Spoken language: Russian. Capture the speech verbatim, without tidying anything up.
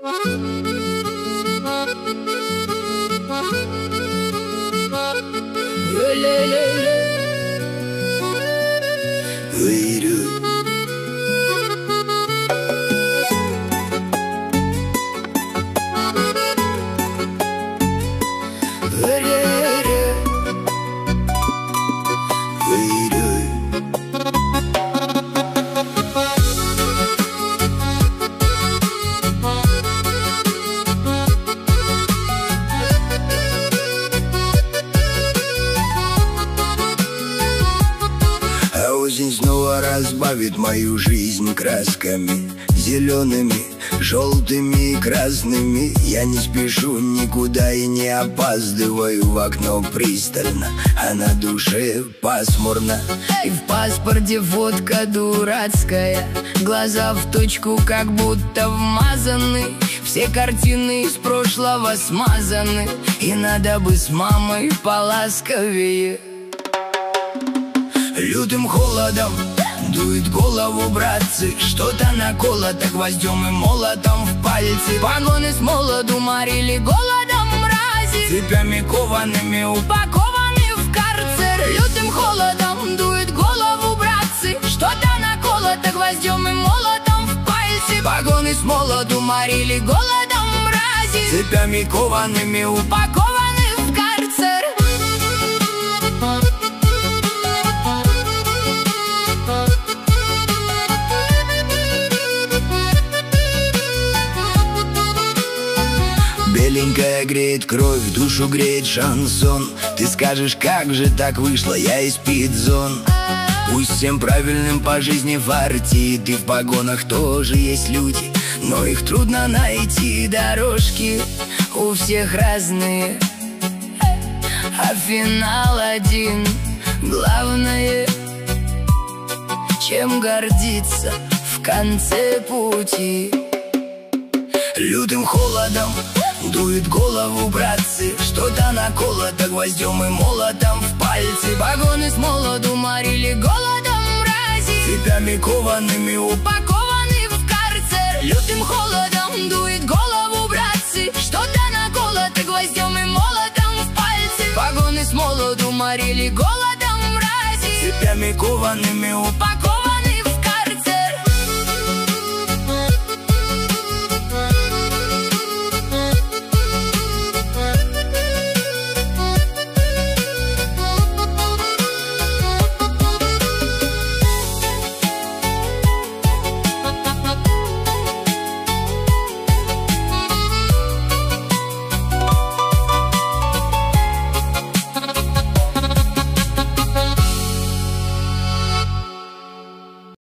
Осень снова разбавит мою жизнь красками зелеными, желтыми и красными. Я не спешу никуда и не опаздываю. В окно пристально, а на душе пасмурно. И в паспорте фотка дурацкая, глаза в точку, как будто вмазаны. Все картины из прошлого смазаны, и надо бы с мамой поласковее. Лютым холодом дует голову, братцы. Что-то наколото гвоздем и молотом в пальцы. Погоны с молоду морили голодом мрази, цепями коваными упакованы в карцер. Лютым холодом дует голову, братцы. Что-то наколото гвоздем и молотом в пальцы. Погоны с молоду морили голодом мрази, цепями коваными упакованы в карцер. Беленькая греет кровь, душу греет шансон. Ты скажешь, как же так вышло, я из спид-зон. Пусть всем правильным по жизни фартит, и в погонах тоже есть люди, но их трудно найти. Дорожки у всех разные, а финал один. Главное, чем гордиться в конце пути. Лютым холодом дует голову, братцы. Что-то наколото гвоздем и молотом в пальцы. Погоны с молоду морили голодом мрази, цепями коваными упакованы в карцер. Лютым холодом дует голову, братцы. Что-то наколото гвоздем и молотом в пальцы. Погоны с молоду морили голодом мрази, цепями коваными упакованы